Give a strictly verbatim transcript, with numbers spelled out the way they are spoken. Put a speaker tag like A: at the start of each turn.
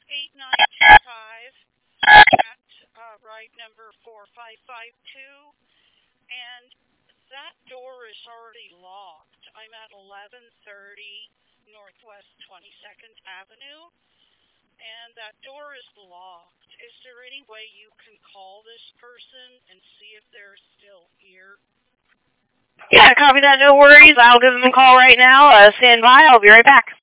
A: eight nine two five at uh, ride number four five five two, and that door is already locked. I'm at eleven thirty Northwest twenty-second Avenue, and that door is locked. Is there any way you can call this person and see if they're still here?
B: Yeah, copy that. No worries. I'll give them a call right now. Uh, stand by. I'll be right back.